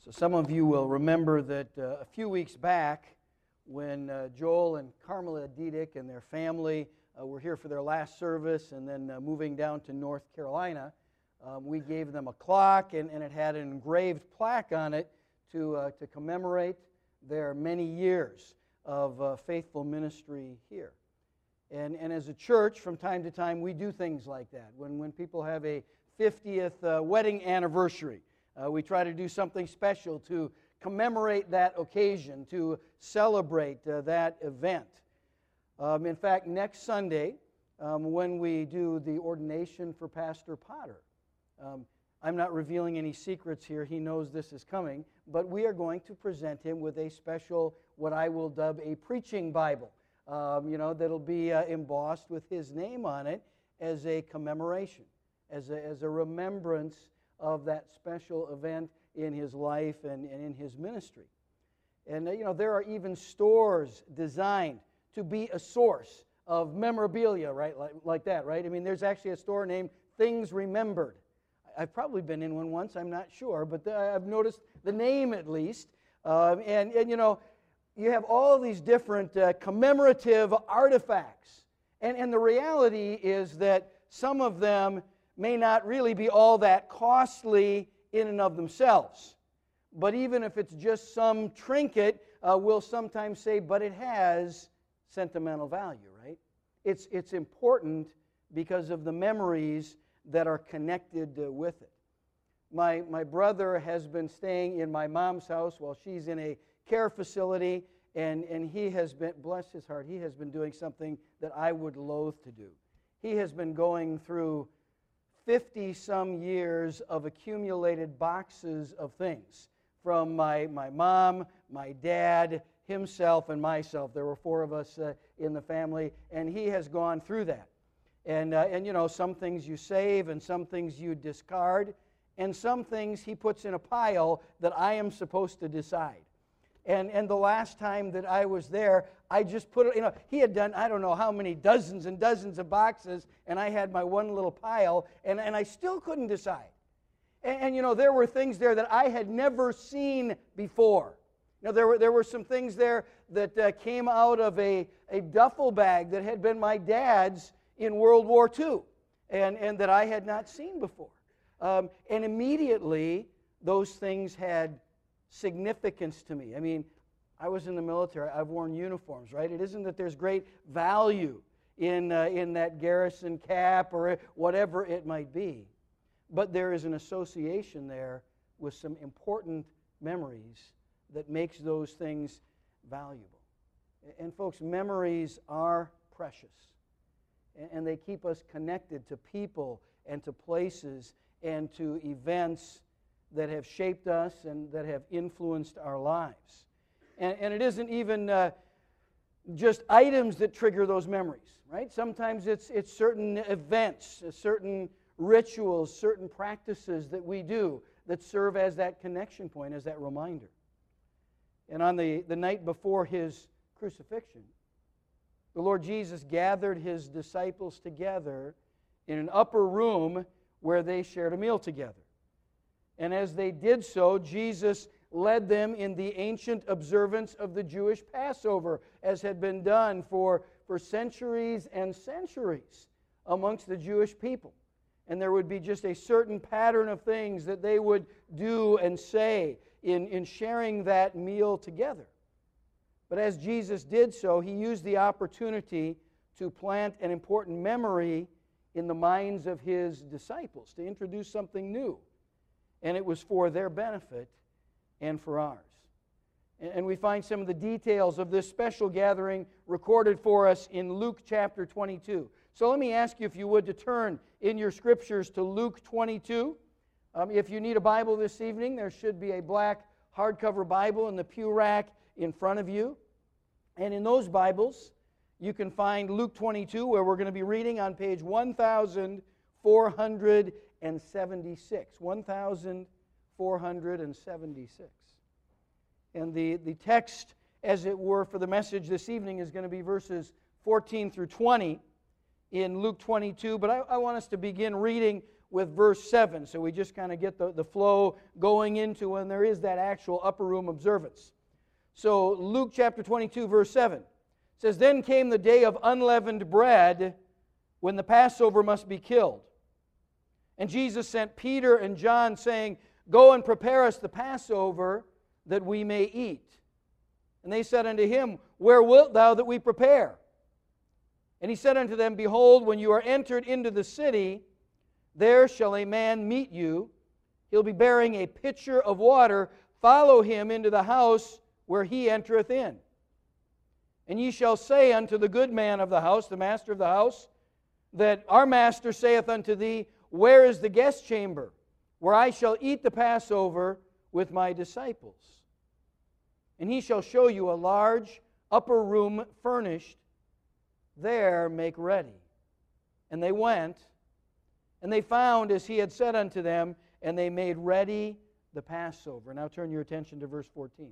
So some of you will remember that a few weeks back when Joel and Carmela Diedick and their family were here for their last service and then moving down to North Carolina, we gave them a clock and it had an engraved plaque on it to commemorate their many years of faithful ministry here. And as a church, from time to time, we do things like that. When people have a 50th wedding anniversary, we try to do something special to commemorate that occasion, to celebrate that event. In fact, next Sunday, when we do the ordination for Pastor Potter, I'm not revealing any secrets here. He knows this is coming, but we are going to present him with a special, what I will dub a preaching Bible, that'll be embossed with his name on it as a commemoration, as a remembrance of that special event in his life and in his ministry. And, there are even stores designed to be a source of memorabilia, right, like that, right? I mean, there's actually a store named Things Remembered. I've probably been in one once, I'm not sure, but I've noticed the name at least. You have all these different commemorative artifacts. And the reality is that some of them may not really be all that costly in and of themselves. But even if it's just some trinket, we'll sometimes say, but it has sentimental value, right? It's important because of the memories that are connected with it. My brother has been staying in my mom's house while she's in a care facility, and he has been, bless his heart, he has been doing something that I would loathe to do. He has been going through 50-some years of accumulated boxes of things from my mom, my dad, himself, and myself. There were 4 of us in the family, and he has gone through that. And some things you save, and some things you discard, and some things he puts in a pile that I am supposed to decide. And the last time that I was there, I just put it, he had done, I don't know how many dozens and dozens of boxes, and I had my one little pile, and I still couldn't decide. And there were things there that I had never seen before. There were some things there that came out of a duffel bag that had been my dad's in World War II, and that I had not seen before. And immediately, those things had significance to me. I mean, I was in the military. I've worn uniforms, right? It isn't that there's great value in that garrison cap or whatever it might be, but there is an association there with some important memories that makes those things valuable. And folks, memories are precious, and they keep us connected to people and to places and to events that have shaped us and that have influenced our lives. And it isn't even just items that trigger those memories, right? Sometimes it's certain events, certain rituals, certain practices that we do that serve as that connection point, as that reminder. And on the night before his crucifixion, the Lord Jesus gathered his disciples together in an upper room where they shared a meal together. And as they did so, Jesus led them in the ancient observance of the Jewish Passover, as had been done for centuries and centuries amongst the Jewish people. And there would be just a certain pattern of things that they would do and say in sharing that meal together. But as Jesus did so, he used the opportunity to plant an important memory in the minds of his disciples, to introduce something new. And it was for their benefit and for ours. And we find some of the details of this special gathering recorded for us in Luke chapter 22. So let me ask you, if you would, to turn in your scriptures to Luke 22. If you need a Bible this evening, there should be a black hardcover Bible in the pew rack in front of you. And in those Bibles, you can find Luke 22, where we're going to be reading on page 1476. 1476. And the text, as it were, for the message this evening is going to be verses 14 through 20 in Luke 22. But I want us to begin reading with verse 7, so we just kind of get the flow going into when there is that actual upper room observance. So Luke chapter 22, verse 7 says, "Then came the day of unleavened bread, when the Passover must be killed. And Jesus sent Peter and John, saying, Go and prepare us the Passover, that we may eat. And they said unto him, Where wilt thou that we prepare? And he said unto them, Behold, when you are entered into the city, there shall a man meet you. He'll be bearing a pitcher of water. Follow him into the house where he entereth in. And ye shall say unto the good man of the house, the master of the house, that our master saith unto thee, Where is the guest chamber, where I shall eat the Passover with my disciples? And he shall show you a large upper room furnished. There make ready. And they went, and they found as he had said unto them, and they made ready the Passover." Now turn your attention to verse 14. It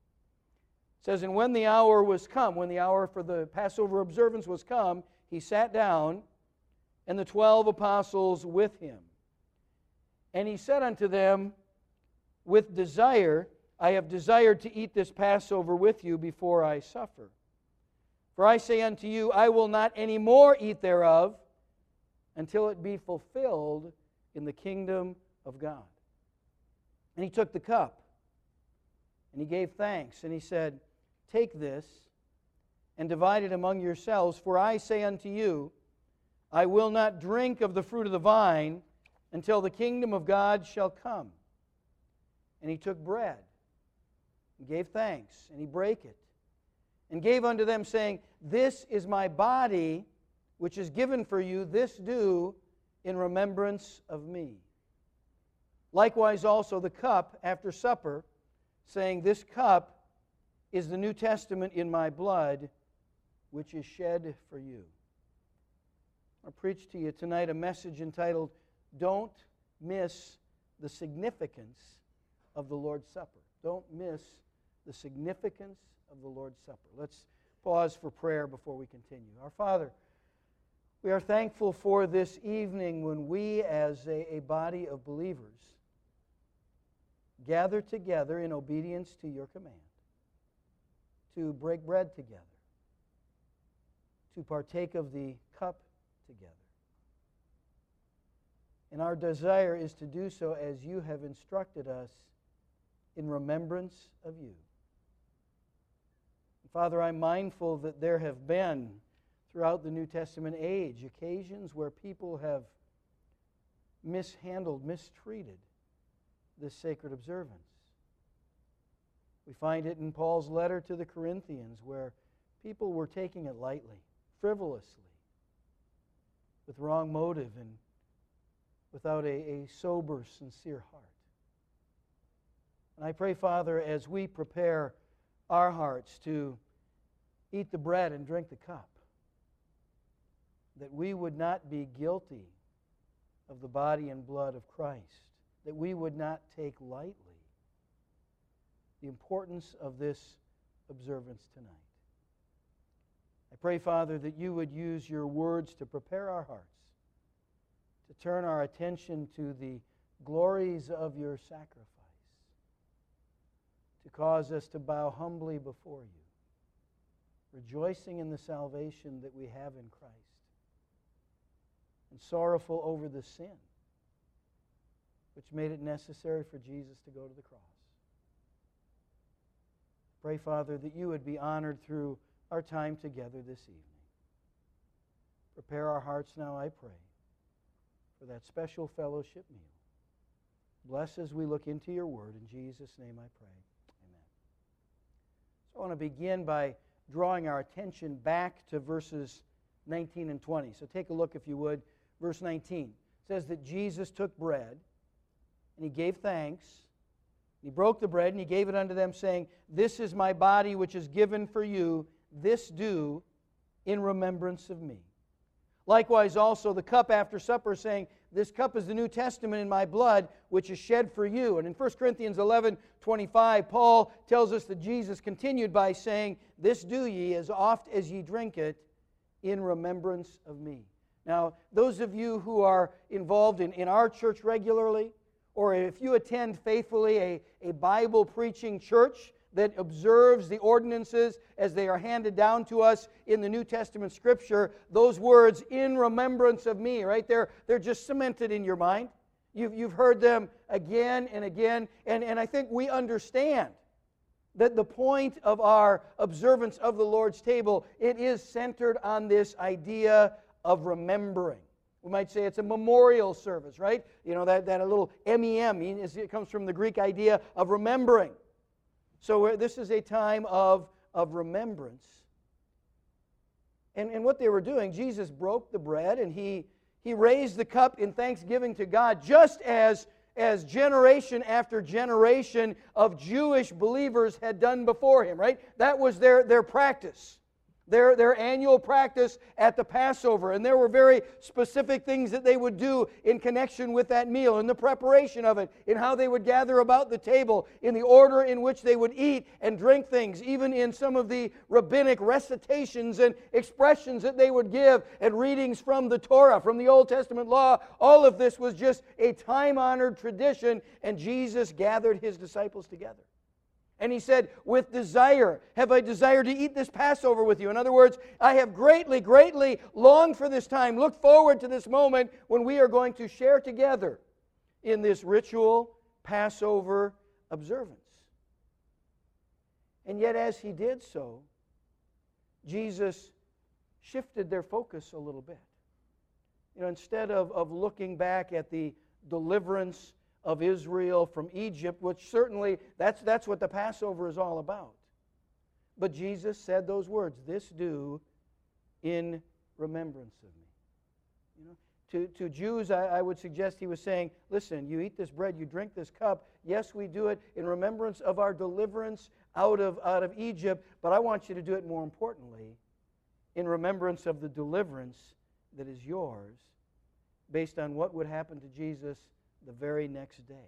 says, "And when the hour was come," when the hour for the Passover observance was come, he sat down, and the 12 apostles with him. And he said unto them, With desire I have desired to eat this Passover with you before I suffer. For I say unto you, I will not any more eat thereof until it be fulfilled in the kingdom of God. And he took the cup, and he gave thanks, and he said, Take this, and divide it among yourselves, for I say unto you, I will not drink of the fruit of the vine until the kingdom of God shall come. And he took bread, and gave thanks, and he brake it, and gave unto them, saying, This is my body, which is given for you. This do in remembrance of me. Likewise also the cup after supper, saying, This cup is the New Testament in my blood, which is shed for you. I'll preach to you tonight a message entitled, Don't Miss the Significance of the Lord's Supper. Don't miss the significance of the Lord's Supper. Let's pause for prayer before we continue. Our Father, we are thankful for this evening when we as a body of believers gather together in obedience to your command to break bread together, to partake of the cup together. And our desire is to do so as you have instructed us in remembrance of you. Father, I'm mindful that there have been, throughout the New Testament age, occasions where people have mishandled, mistreated this sacred observance. We find it in Paul's letter to the Corinthians, where people were taking it lightly, frivolously, with wrong motive and without a sober, sincere heart. And I pray, Father, as we prepare our hearts to eat the bread and drink the cup, that we would not be guilty of the body and blood of Christ, that we would not take lightly the importance of this observance tonight. I pray, Father, that you would use your words to prepare our hearts, to turn our attention to the glories of your sacrifice, to cause us to bow humbly before you, rejoicing in the salvation that we have in Christ, and sorrowful over the sin which made it necessary for Jesus to go to the cross. Pray, Father, that you would be honored through our time together this evening. Prepare our hearts now, I pray, for that special fellowship meal. Bless as we look into your word. In Jesus' name I pray. Amen. So I want to begin by drawing our attention back to verses 19 and 20. So take a look, if you would. Verse 19 says that Jesus took bread, and he gave thanks. He broke the bread, and he gave it unto them, saying, This is my body which is given for you. This do in remembrance of me. Likewise also the cup after supper, saying, This cup is the New Testament in my blood, which is shed for you. And in 1 Corinthians 11:25, Paul tells us that Jesus continued by saying, This do ye as oft as ye drink it in remembrance of me. Now, those of you who are involved in our church regularly, or if you attend faithfully a Bible preaching church that observes the ordinances as they are handed down to us in the New Testament Scripture, those words, in remembrance of me, right? They're just cemented in your mind. You've heard them again and again, and I think we understand that the point of our observance of the Lord's table, it is centered on this idea of remembering. We might say it's a memorial service, right? You know, that a little MEM, it comes from the Greek idea of remembering. So this is a time of remembrance. And what they were doing, Jesus broke the bread and he raised the cup in thanksgiving to God, just as generation after generation of Jewish believers had done before him, right? That was their practice. Their annual practice at the Passover. And there were very specific things that they would do in connection with that meal, in the preparation of it, in how they would gather about the table, in the order in which they would eat and drink things, even in some of the rabbinic recitations and expressions that they would give and readings from the Torah, from the Old Testament law. All of this was just a time-honored tradition, and Jesus gathered his disciples together. And he said, with desire have I desired to eat this Passover with you. In other words, I have greatly, greatly longed for this time. Look forward to this moment when we are going to share together in this ritual Passover observance. And yet as he did so, Jesus shifted their focus a little bit. You know, instead of looking back at the deliverance of Israel from Egypt, which certainly that's what the Passover is all about. But Jesus said those words, "This do in remembrance of me." You know, to Jews, I would suggest he was saying, listen, you eat this bread, you drink this cup. Yes, we do it in remembrance of our deliverance out of Egypt, but I want you to do it more importantly in remembrance of the deliverance that is yours based on what would happen to Jesus the very next day.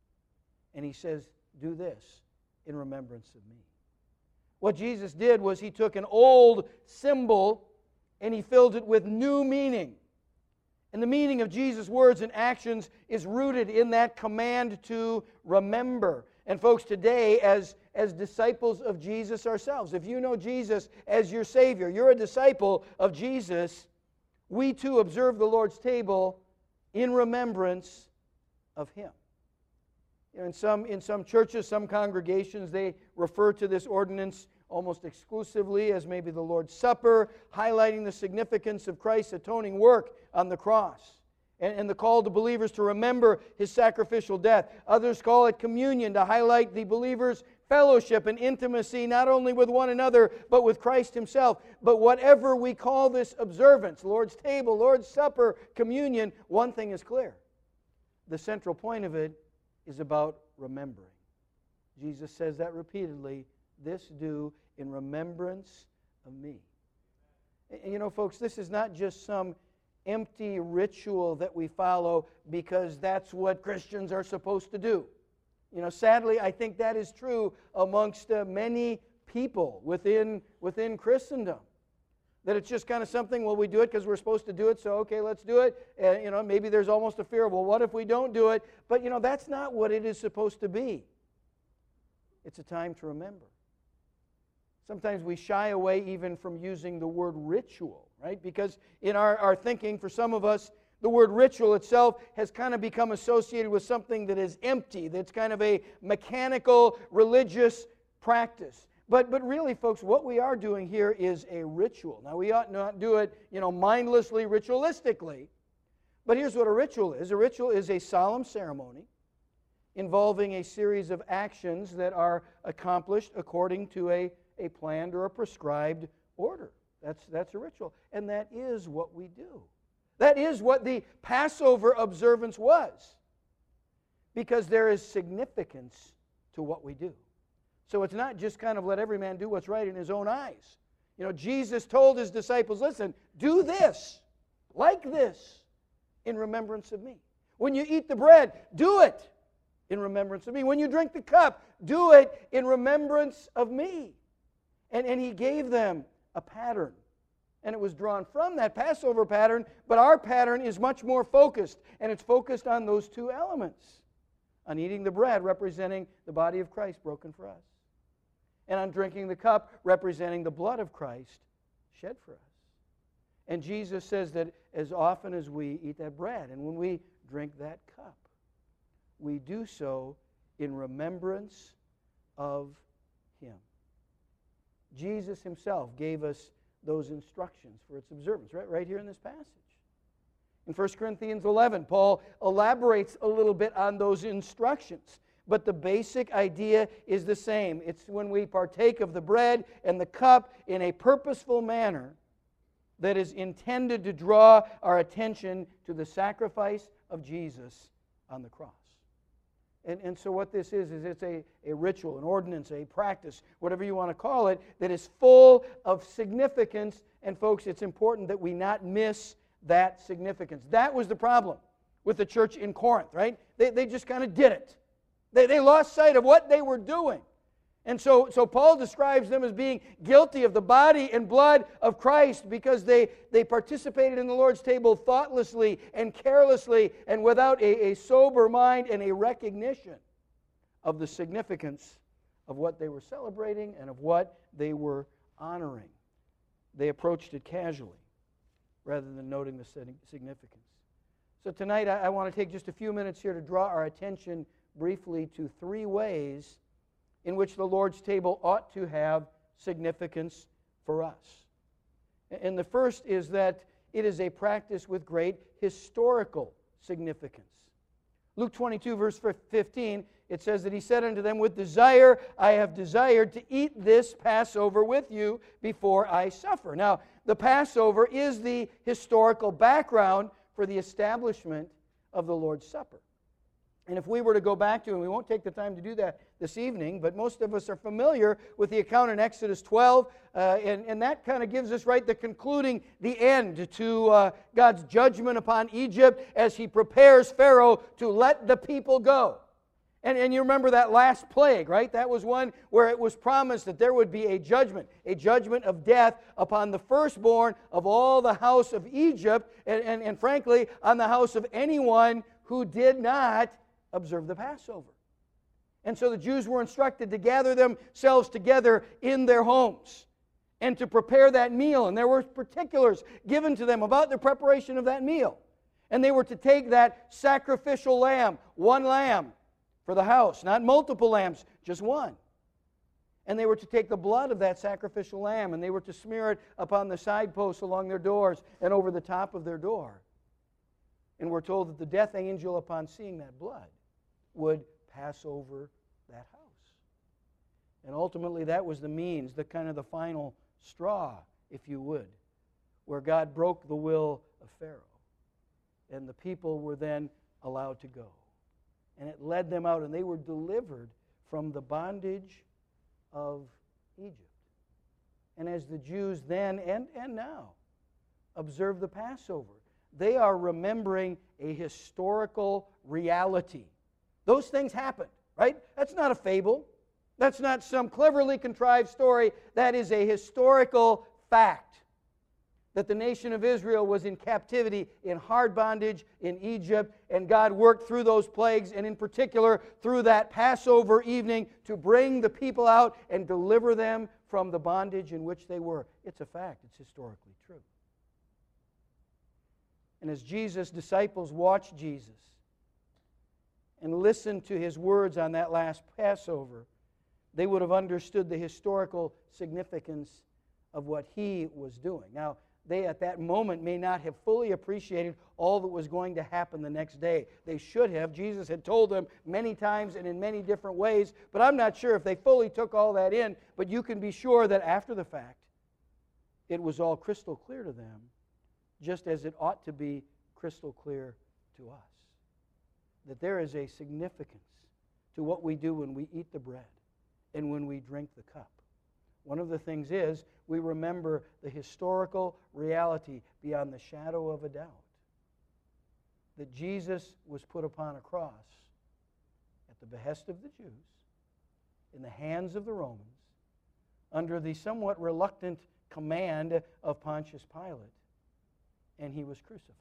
And he says, do this in remembrance of me. What Jesus did was he took an old symbol and he filled it with new meaning. And the meaning of Jesus' words and actions is rooted in that command to remember. And folks, today, as disciples of Jesus ourselves, if you know Jesus as your Savior, you're a disciple of Jesus, we too observe the Lord's table in remembrance of him. You know, in some churches, some congregations, they refer to this ordinance almost exclusively as maybe the Lord's Supper, highlighting the significance of Christ's atoning work on the cross and the call to believers to remember his sacrificial death. Others call it communion to highlight the believer's fellowship and intimacy not only with one another but with Christ himself. But whatever we call this observance, Lord's table, Lord's Supper, communion, one thing is clear. The central point of it is about remembering. Jesus says that repeatedly, this do in remembrance of me. And you know, folks, this is not just some empty ritual that we follow because that's what Christians are supposed to do. You know, sadly, I think that is true amongst many people within Christendom. That it's just kind of something, well, we do it because we're supposed to do it, so okay, let's do it. And, you know, maybe there's almost a fear, well, what if we don't do it? But, you know, that's not what it is supposed to be. It's a time to remember. Sometimes we shy away even from using the word ritual, right? Because in our thinking, for some of us, the word ritual itself has kind of become associated with something that is empty, that's kind of a mechanical religious practice. But really, folks, what we are doing here is a ritual. Now, we ought not do it, you know, mindlessly, ritualistically. But here's what a ritual is. A ritual is a solemn ceremony involving a series of actions that are accomplished according to a planned or a prescribed order. That's a ritual. And that is what we do. That is what the Passover observance was. Because there is significance to what we do. So it's not just kind of let every man do what's right in his own eyes. You know, Jesus told his disciples, listen, do this, like this, in remembrance of me. When you eat the bread, do it in remembrance of me. When you drink the cup, do it in remembrance of me. And he gave them a pattern and it was drawn from that Passover pattern, but our pattern is much more focused, and it's focused on those two elements, on eating the bread representing the body of Christ broken for us, and on drinking the cup representing the blood of Christ shed for us. And Jesus says that as often as we eat that bread and when we drink that cup, we do so in remembrance of Him. Jesus Himself gave us those instructions for its observance, right here in this passage. In 1 Corinthians 11, Paul elaborates a little bit on those instructions, but the basic idea is the same. It's when we partake of the bread and the cup in a purposeful manner that is intended to draw our attention to the sacrifice of Jesus on the cross. And so what this is it's a ritual, an ordinance, a practice, whatever you want to call it, that is full of significance. And folks, it's important that we not miss that significance. That was the problem with the church in Corinth, right? They just kind of did it. They lost sight of what they were doing. And so Paul describes them as being guilty of the body and blood of Christ because they participated in the Lord's table thoughtlessly and carelessly and without a sober mind and a recognition of the significance of what they were celebrating and of what they were honoring. They approached it casually rather than noting the significance. So tonight I want to take just a few minutes here to draw our attention briefly to three ways in which the Lord's table ought to have significance for us. And the first is that it is a practice with great historical significance. Luke 22, verse 15, it says that He said unto them, with desire I have desired to eat this Passover with you before I suffer. Now, the Passover is the historical background for the establishment of the Lord's Supper. And if we were to go back to, and we won't take the time to do that this evening, but most of us are familiar with the account in Exodus 12, and that kind of gives us the concluding, the end to God's judgment upon Egypt as He prepares Pharaoh to let the people go. And you remember that last plague, right? That was one where it was promised that there would be a judgment of death upon the firstborn of all the house of Egypt, and frankly, on the house of anyone who did not observe the Passover. And so the Jews were instructed to gather themselves together in their homes and to prepare that meal. And there were particulars given to them about the preparation of that meal. And they were to take that sacrificial lamb, one lamb for the house, not multiple lambs, just one. And they were to take the blood of that sacrificial lamb and they were to smear it upon the side posts along their doors and over the top of their door. And we're told that the death angel, upon seeing that blood, would pass over that house. And ultimately that was the means, the kind of the final straw, if you would, where God broke the will of Pharaoh. And the people were then allowed to go. And it led them out, and they were delivered from the bondage of Egypt. And as the Jews then and now observe the Passover, they are remembering a historical reality. Those things happened, right? That's not a fable. That's not some cleverly contrived story. That is a historical fact that the nation of Israel was in captivity, in hard bondage in Egypt, and God worked through those plagues, and in particular through that Passover evening to bring the people out and deliver them from the bondage in which they were. It's a fact. It's historically true. And as Jesus' disciples watched Jesus and listened to His words on that last Passover, they would have understood the historical significance of what He was doing. Now, they at that moment may not have fully appreciated all that was going to happen the next day. They should have. Jesus had told them many times and in many different ways, but I'm not sure if they fully took all that in. But you can be sure that after the fact, it was all crystal clear to them, just as it ought to be crystal clear to us. That there is a significance to what we do when we eat the bread and when we drink the cup. One of the things is we remember the historical reality beyond the shadow of a doubt that Jesus was put upon a cross at the behest of the Jews, in the hands of the Romans, under the somewhat reluctant command of Pontius Pilate, and he was crucified.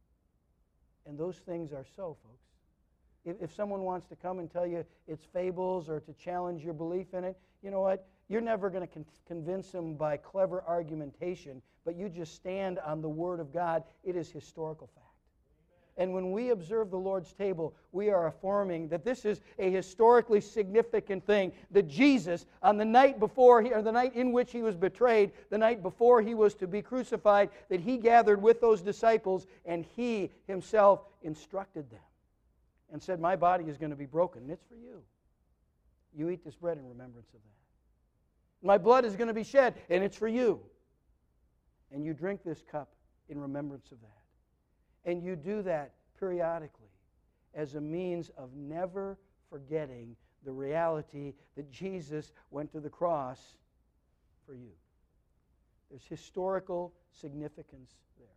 And those things are so, folks. If someone wants to come and tell you it's fables or to challenge your belief in it, you know what? You're never going to convince them by clever argumentation, but you just stand on the Word of God. It is historical fact. And when we observe the Lord's table, we are affirming that this is a historically significant thing. That Jesus, on the night before, or the night in which he was betrayed, the night before he was to be crucified, that he gathered with those disciples and he himself instructed them and said, my body is going to be broken, and it's for you. You eat this bread in remembrance of that. My blood is going to be shed, and it's for you. And you drink this cup in remembrance of that. And you do that periodically as a means of never forgetting the reality that Jesus went to the cross for you. There's historical significance there.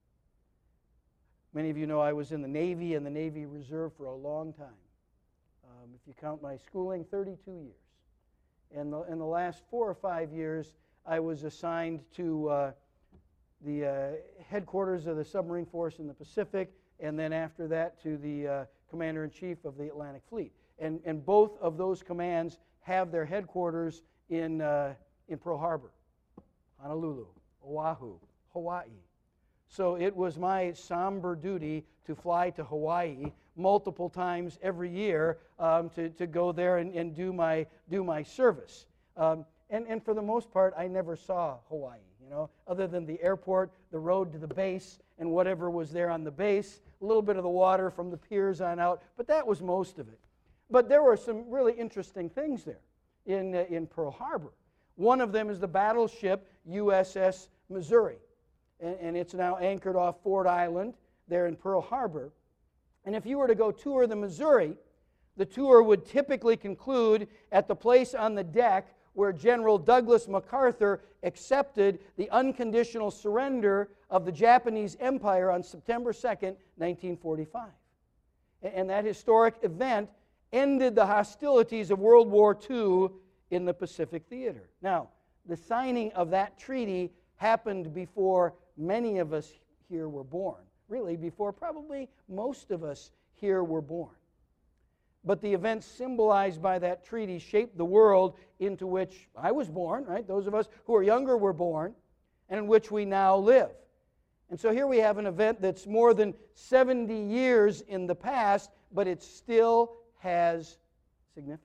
Many of you know I was in the Navy and the Navy Reserve for a long time. If you count my schooling, 32 years. And in the last 4 or 5 years, I was assigned to the headquarters of the submarine force in the Pacific, and then after that to the commander-in-chief of the Atlantic Fleet. And both of those commands have their headquarters in Pearl Harbor, Honolulu, Oahu, Hawaii. So it was my somber duty to fly to Hawaii multiple times every year to go there and do my service. And for the most part, I never saw Hawaii. Other than the airport, the road to the base, and whatever was there on the base, a little bit of the water from the piers on out, but that was most of it. But there were some really interesting things there in Pearl Harbor. One of them is the battleship USS Missouri, and it's now anchored off Ford Island there in Pearl Harbor. And if you were to go tour the Missouri, the tour would typically conclude at the place on the deck where General Douglas MacArthur accepted the unconditional surrender of the Japanese Empire on September 2nd, 1945. And that historic event ended the hostilities of World War II in the Pacific Theater. Now, the signing of that treaty happened before many of us here were born. Really, before probably most of us here were born. But the events symbolized by that treaty shaped the world into which I was born, right? Those of us who are younger were born, and in which we now live. And so here we have an event that's more than 70 years in the past, but it still has significance.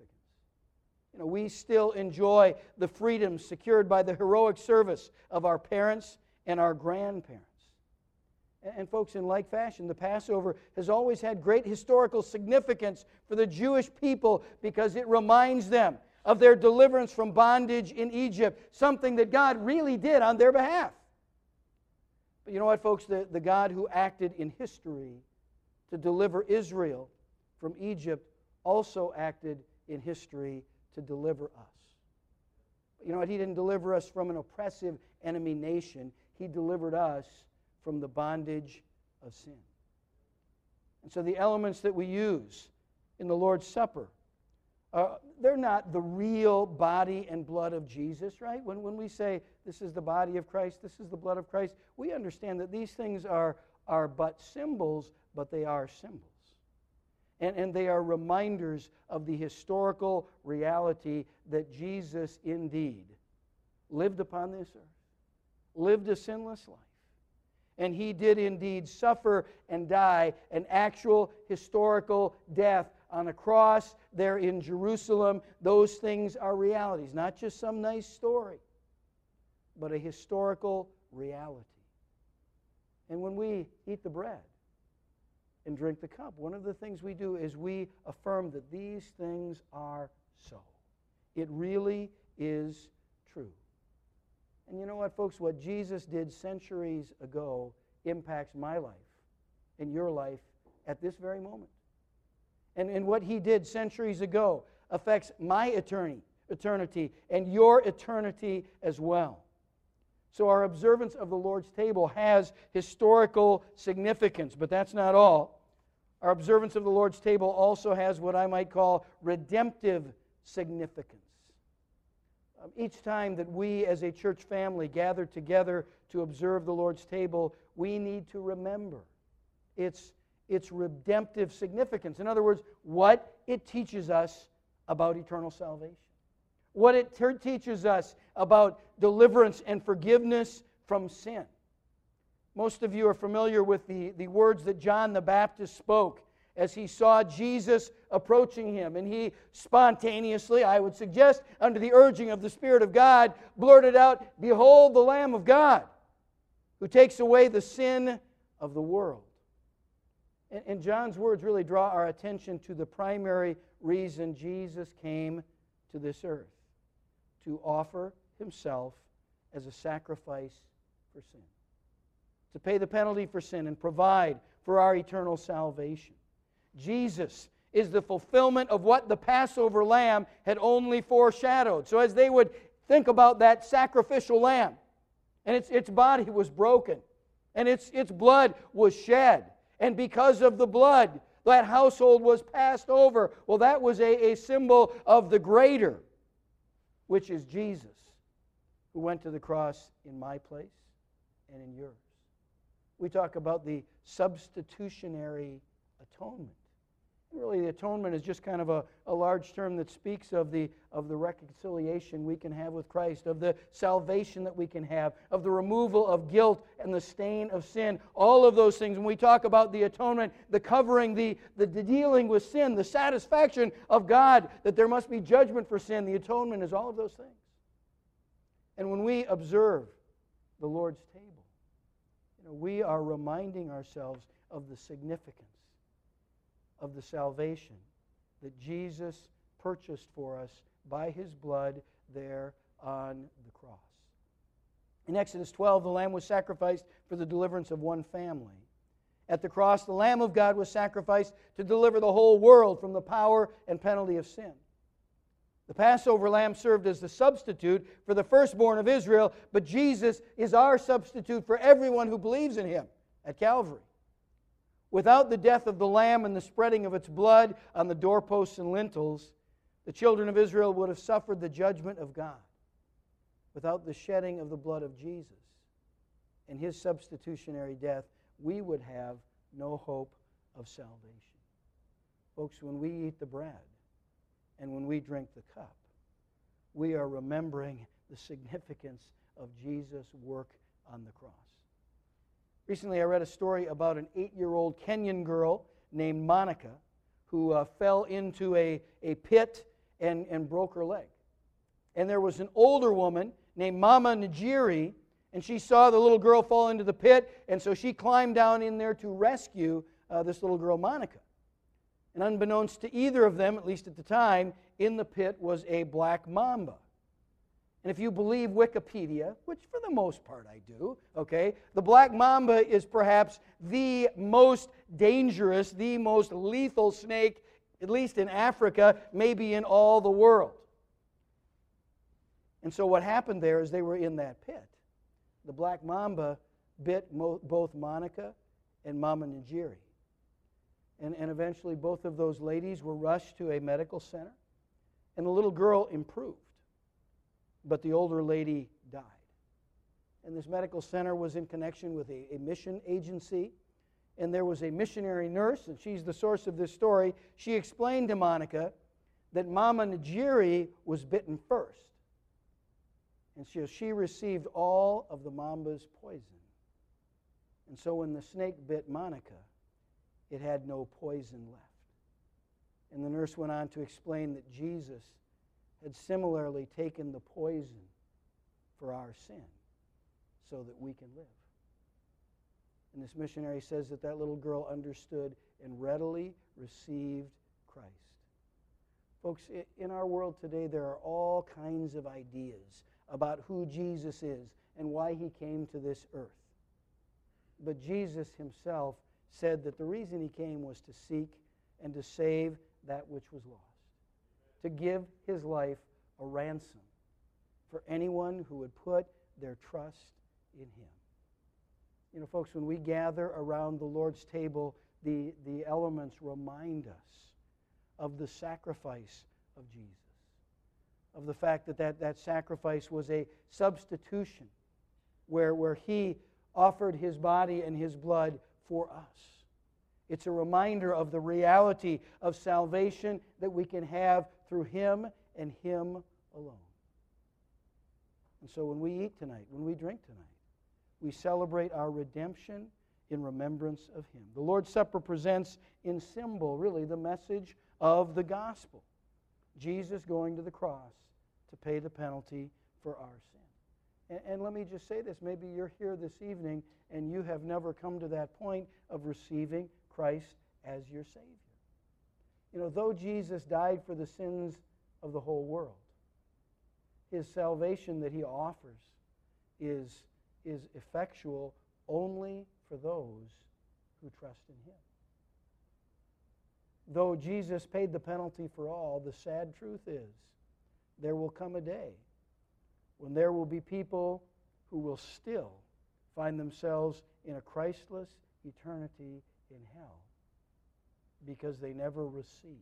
We still enjoy the freedoms secured by the heroic service of our parents and our grandparents. And folks, in like fashion, the Passover has always had great historical significance for the Jewish people because it reminds them of their deliverance from bondage in Egypt, something that God really did on their behalf. But you know what, folks? The God who acted in history to deliver Israel from Egypt also acted in history to deliver us. But you know what? He didn't deliver us from an oppressive enemy nation. He delivered us from the bondage of sin. And so the elements that we use in the Lord's Supper, they're not the real body and blood of Jesus, right? When we say this is the body of Christ, this is the blood of Christ, we understand that these things are but symbols, but they are symbols. And they are reminders of the historical reality that Jesus indeed lived upon this earth, lived a sinless life, and he did indeed suffer and die an actual historical death on a cross there in Jerusalem. Those things are realities, not just some nice story, but a historical reality. And when we eat the bread and drink the cup, one of the things we do is we affirm that these things are so. It really is true. And you know what, folks? What Jesus did centuries ago impacts my life and your life at this very moment. And what he did centuries ago affects my eternity and your eternity as well. So our observance of the Lord's table has historical significance, but that's not all. Our observance of the Lord's table also has what I might call redemptive significance. Each time that we as a church family gather together to observe the Lord's table, we need to remember its redemptive significance. In other words, what it teaches us about eternal salvation. What it teaches us about deliverance and forgiveness from sin. Most of you are familiar with the words that John the Baptist spoke as he saw Jesus approaching him. And he spontaneously, I would suggest, under the urging of the Spirit of God, blurted out, "Behold the Lamb of God, who takes away the sin of the world." And John's words really draw our attention to the primary reason Jesus came to this earth: to offer himself as a sacrifice for sin, to pay the penalty for sin and provide for our eternal salvation. Jesus is the fulfillment of what the Passover lamb had only foreshadowed. So as they would think about that sacrificial lamb, and its body was broken, and its blood was shed, and because of the blood, that household was passed over. Well, that was a symbol of the greater, which is Jesus, who went to the cross in my place and in yours. We talk about the substitutionary atonement. Really, the atonement is just kind of a large term that speaks of the reconciliation we can have with Christ, of the salvation that we can have, of the removal of guilt and the stain of sin. All of those things. When we talk about the atonement, the covering, the dealing with sin, the satisfaction of God that there must be judgment for sin, the atonement is all of those things. And when we observe the Lord's table, we are reminding ourselves of the significance of the salvation that Jesus purchased for us by his blood there on the cross. In Exodus 12, the lamb was sacrificed for the deliverance of one family. At the cross, the Lamb of God was sacrificed to deliver the whole world from the power and penalty of sin. The Passover lamb served as the substitute for the firstborn of Israel, but Jesus is our substitute for everyone who believes in him at Calvary. Without the death of the lamb and the spreading of its blood on the doorposts and lintels, the children of Israel would have suffered the judgment of God. Without the shedding of the blood of Jesus and his substitutionary death, we would have no hope of salvation. Folks, when we eat the bread and when we drink the cup, we are remembering the significance of Jesus' work on the cross. Recently, I read a story about an 8-year-old Kenyan girl named Monica who fell into a pit and broke her leg. And there was an older woman named Mama Njeri, and she saw the little girl fall into the pit, and so she climbed down in there to rescue this little girl, Monica. And unbeknownst to either of them, at least at the time, in the pit was a black mamba. And if you believe Wikipedia, which for the most part I do, okay, the black mamba is perhaps the most dangerous, the most lethal snake, at least in Africa, maybe in all the world. And so what happened there is they were in that pit. The black mamba bit both Monica and Mama Njeri. And eventually both of those ladies were rushed to a medical center, and the little girl improved. But the older lady died. And this medical center was in connection with a mission agency, and there was a missionary nurse, and she's the source of this story. She explained to Monica that Mama Njeri was bitten first. And she received all of the mamba's poison. And so when the snake bit Monica, it had no poison left. And the nurse went on to explain that Jesus had similarly taken the poison for our sin so that we can live. And this missionary says that little girl understood and readily received Christ. Folks, in our world today, there are all kinds of ideas about who Jesus is and why he came to this earth. But Jesus himself said that the reason he came was to seek and to save that which was lost, to give his life a ransom for anyone who would put their trust in him. You know, folks, when we gather around the Lord's table, the elements remind us of the sacrifice of Jesus, of the fact that sacrifice was a substitution where He offered His body and His blood for us. It's a reminder of the reality of salvation that we can have through Him and Him alone. And so when we eat tonight, when we drink tonight, we celebrate our redemption in remembrance of Him. The Lord's Supper presents in symbol, really, the message of the gospel. Jesus going to the cross to pay the penalty for our sin. And let me just say this. Maybe you're here this evening and you have never come to that point of receiving Christ as your Savior. You know, though Jesus died for the sins of the whole world, His salvation that He offers is effectual only for those who trust in Him. Though Jesus paid the penalty for all, the sad truth is there will come a day when there will be people who will still find themselves in a Christless eternity in hell because they never received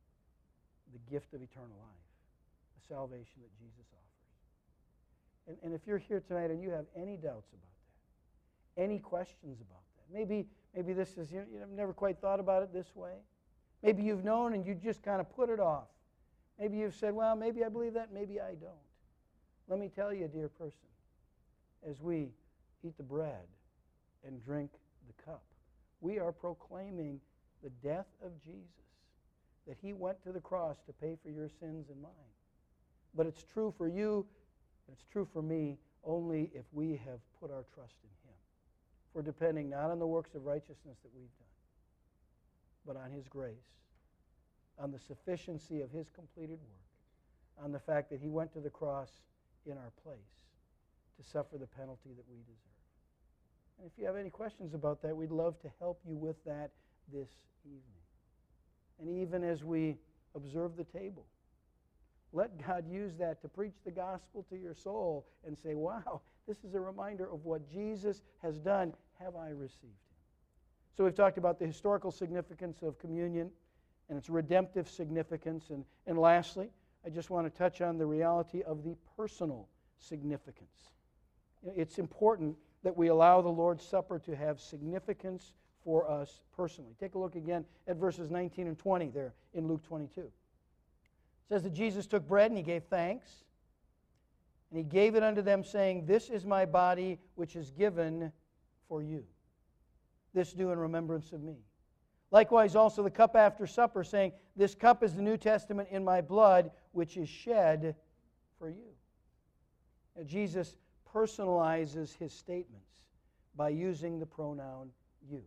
the gift of eternal life, the salvation that Jesus offers. And if you're here tonight and you have any doubts about that, any questions about that, maybe this is, you've never quite thought about it this way. Maybe you've known and you just kind of put it off. Maybe you've said, well, maybe I believe that, maybe I don't. Let me tell you, dear person, as we eat the bread and drink the cup, we are proclaiming the death of Jesus, that He went to the cross to pay for your sins and mine. But it's true for you, and it's true for me, only if we have put our trust in Him. If we're depending not on the works of righteousness that we've done, but on His grace, on the sufficiency of His completed work, on the fact that He went to the cross in our place to suffer the penalty that we deserve. And if you have any questions about that, we'd love to help you with that this evening. And even as we observe the table, let God use that to preach the gospel to your soul and say, wow, this is a reminder of what Jesus has done. Have I received Him? So we've talked about the historical significance of communion and its redemptive significance. And lastly, I just want to touch on the reality of the personal significance. It's important that we allow the Lord's Supper to have significance for us personally. Take a look again at verses 19 and 20 there in Luke 22. It says that Jesus took bread and He gave thanks, and He gave it unto them, saying, this is my body which is given for you. This do in remembrance of me. Likewise also the cup after supper, saying, this cup is the New Testament in my blood, which is shed for you. Now, Jesus personalizes His statements by using the pronoun you.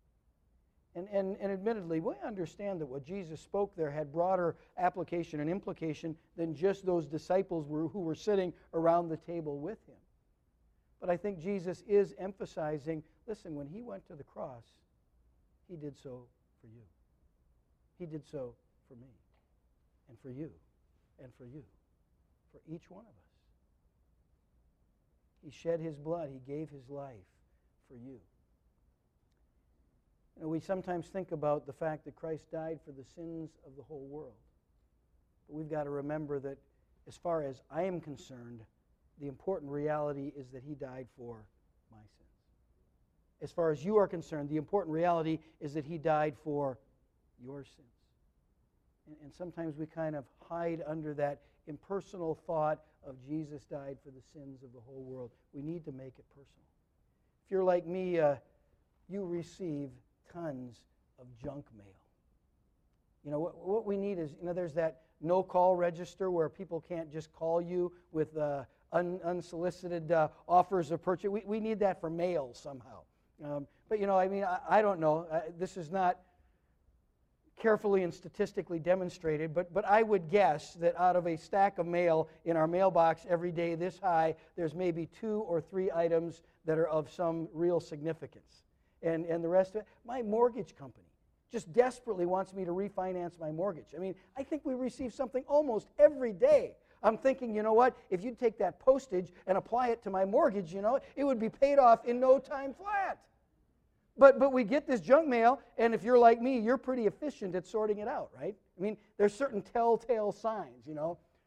And admittedly, we understand that what Jesus spoke there had broader application and implication than just those disciples who were sitting around the table with Him. But I think Jesus is emphasizing, listen, when He went to the cross, He did so for you. He did so for me, and for you, and for you, for each one of us. He shed His blood. He gave His life for you. You know, we sometimes think about the fact that Christ died for the sins of the whole world. But we've got to remember that as far as I am concerned, the important reality is that He died for my sins. As far as you are concerned, the important reality is that He died for your sins. And sometimes we kind of hide under that impersonal thought of Jesus died for the sins of the whole world. We need to make it personal. If you're like me, you receive tons of junk mail. You know, what we need is, there's that no-call register where people can't just call you with unsolicited offers of purchase. We need that for mail somehow. But, I don't know. This is not carefully and statistically demonstrated, but I would guess that out of a stack of mail in our mailbox every day this high, there's maybe 2 or 3 items that are of some real significance. And the rest of it, my mortgage company just desperately wants me to refinance my mortgage. I think we receive something almost every day. I'm thinking, you know what, if you'd take that postage and apply it to my mortgage, it would be paid off in no time flat. But we get this junk mail, and if you're like me, you're pretty efficient at sorting it out, right? There's certain telltale signs,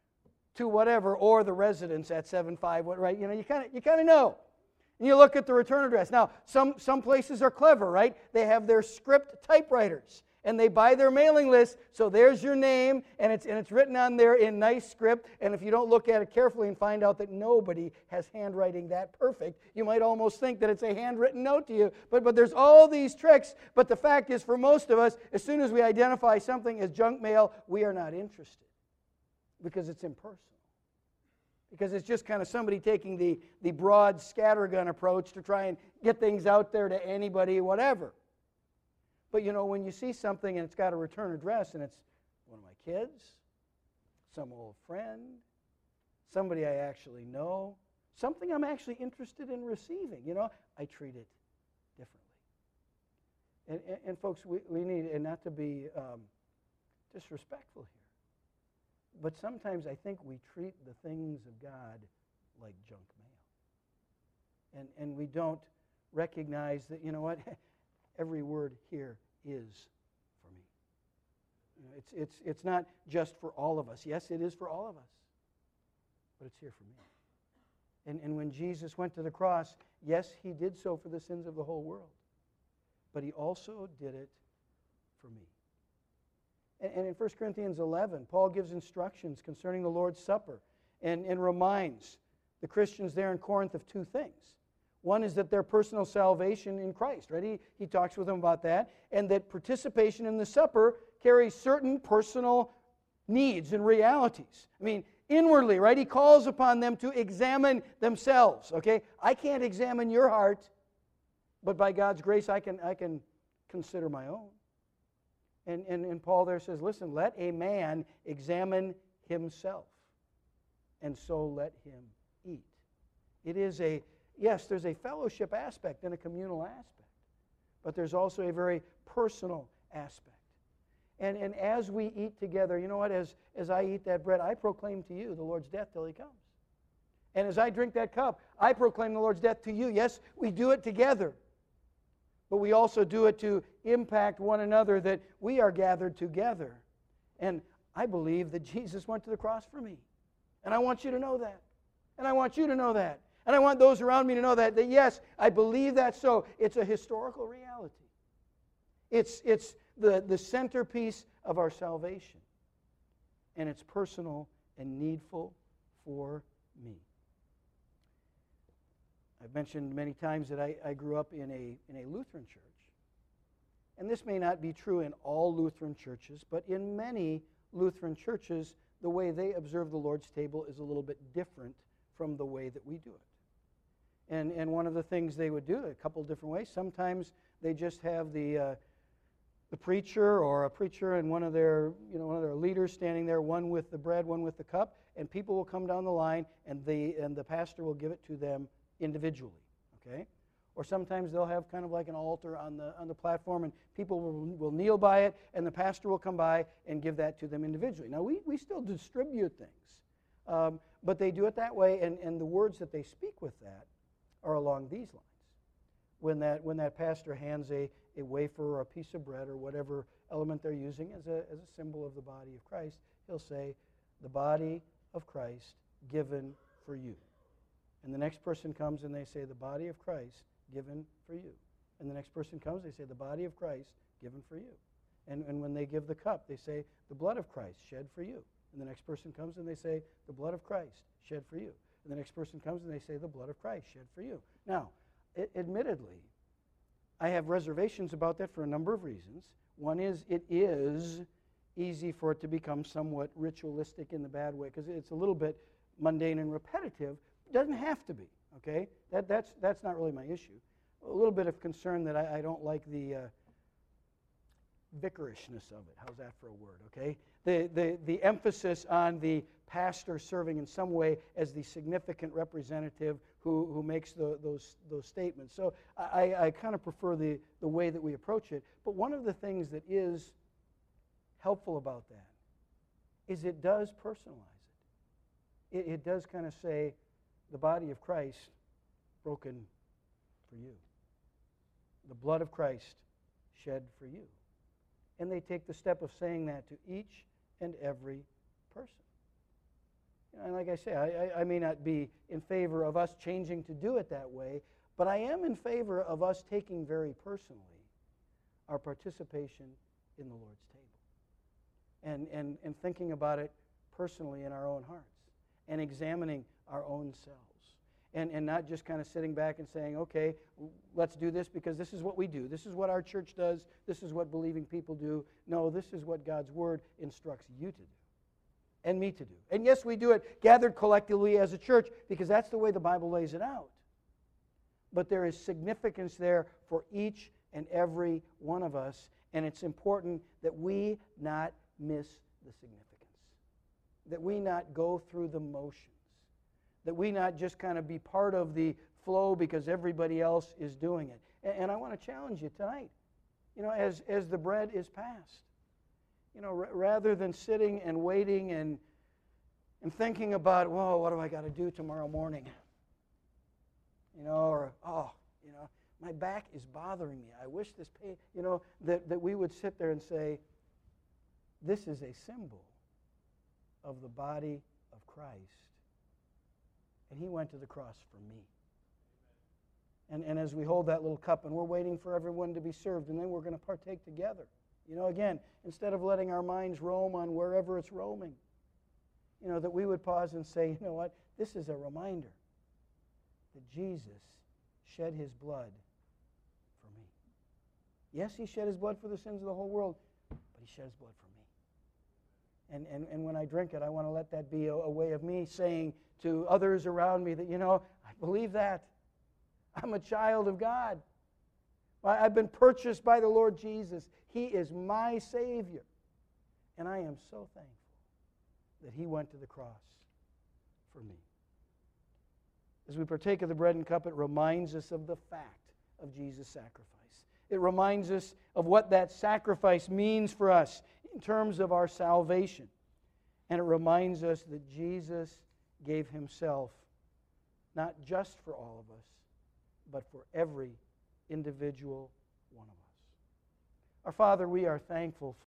to whatever, or the residence at 75, right? You kind of know. And you look at the return address. Now, some places are clever, right? They have their script typewriters, and they buy their mailing list, so there's your name, and it's written on there in nice script, and if you don't look at it carefully and find out that nobody has handwriting that perfect, you might almost think that it's a handwritten note to you, but there's all these tricks. But the fact is, for most of us, as soon as we identify something as junk mail, we are not interested, because it's impersonal. Because it's just kind of somebody taking the broad scattergun approach to try and get things out there to anybody, whatever. But when you see something and it's got a return address and it's one of my kids, some old friend, somebody I actually know, something I'm actually interested in receiving, I treat it differently. And folks, we need, and not to be disrespectful here, but sometimes I think we treat the things of God like junk mail. And we don't recognize that, every word here is for me. It's not just for all of us. Yes, it is for all of us, but it's here for me. And when Jesus went to the cross, yes, he did so for the sins of the whole world, but he also did it for me. And in 1 Corinthians 11, Paul gives instructions concerning the Lord's Supper and reminds the Christians there in Corinth of two things. One is that their personal salvation in Christ, right? He talks with them about that, and that participation in the supper carries certain personal needs and realities. I mean, inwardly, right? He calls upon them to examine themselves, okay? I can't examine your heart, but by God's grace I can consider my own. And Paul there says, listen, let a man examine himself, and so let him eat. It is yes, there's a fellowship aspect and a communal aspect, but there's also a very personal aspect. And as we eat together, you know what, as I eat that bread, I proclaim to you the Lord's death till he comes. And as I drink that cup, I proclaim the Lord's death to you. Yes, we do it together, but we also do it to impact one another, that we are gathered together. And I believe that Jesus went to the cross for me. And I want you to know that. And I want you to know that. And I want those around me to know that yes, I believe that so. It's a historical reality. It's the centerpiece of our salvation. And it's personal and needful for me. I've mentioned many times that I grew up in a Lutheran church. And this may not be true in all Lutheran churches, but in many Lutheran churches, the way they observe the Lord's table is a little bit different from the way that we do it. And one of the things they would do, a couple different ways, sometimes they just have the preacher or a preacher and one of their leaders standing there, one with the bread, one with the cup, and people will come down the line and the pastor will give it to them individually, okay? Or sometimes they'll have kind of like an altar on the platform, and people will kneel by it, and the pastor will come by and give that to them individually. Now, we still distribute things, but they do it that way, and the words that they speak with that are along these lines. When that pastor hands a wafer or a piece of bread or whatever element they're using as a symbol of the body of Christ, he'll say, the body of Christ given for you. And the next person comes and they say, the body of Christ given for you. And the next person comes, they say, the body of Christ given for you. And when they give the cup, they say, the blood of Christ shed for you. And the next person comes and they say, the blood of Christ shed for you. And the next person comes and they say, the blood of Christ shed for you. Now, admittedly, I have reservations about that for a number of reasons. One is, it is easy for it to become somewhat ritualistic in the bad way, because it's a little bit mundane and repetitive. It doesn't have to be, okay? That's not really my issue. A little bit of concern that I don't like the vicarishness of it. How's that for a word, okay? The emphasis on the pastor serving in some way as the significant representative who makes those statements. So I kind of prefer the way that we approach it. But one of the things that is helpful about that is it does personalize it. It does kind of say, the body of Christ broken for you. The blood of Christ shed for you. And they take the step of saying that to each and every person. And like I say, I may not be in favor of us changing to do it that way, but I am in favor of us taking very personally our participation in the Lord's table and thinking about it personally in our own hearts and examining our own selves and not just kind of sitting back and saying, okay, let's do this because this is what we do. This is what our church does. This is what believing people do. No, this is what God's Word instructs you to do and me to do. And yes, we do it gathered collectively as a church because that's the way the Bible lays it out. But there is significance there for each and every one of us, and it's important that we not miss the significance, that we not go through the motions, that we not just kind of be part of the flow because everybody else is doing it. And I want to challenge you tonight, as the bread is passed, rather than sitting and waiting and thinking about, whoa, what do I got to do tomorrow morning? My back is bothering me. I wish this pain, that we would sit there and say, this is a symbol of the body of Christ. And He went to the cross for me. And as we hold that little cup and we're waiting for everyone to be served, and then we're going to partake together. Again, instead of letting our minds roam on wherever it's roaming, that we would pause and say, you know what, this is a reminder that Jesus shed His blood for me. Yes, He shed His blood for the sins of the whole world, but He shed His blood for me. And when I drink it, I want to let that be a way of me saying to others around me that, I believe that. I'm a child of God. I've been purchased by the Lord Jesus. He is my Savior. And I am so thankful that He went to the cross for me. As we partake of the bread and cup, it reminds us of the fact of Jesus' sacrifice. It reminds us of what that sacrifice means for us in terms of our salvation. And it reminds us that Jesus gave Himself not just for all of us, but for every individual one of us. Our Father, we are thankful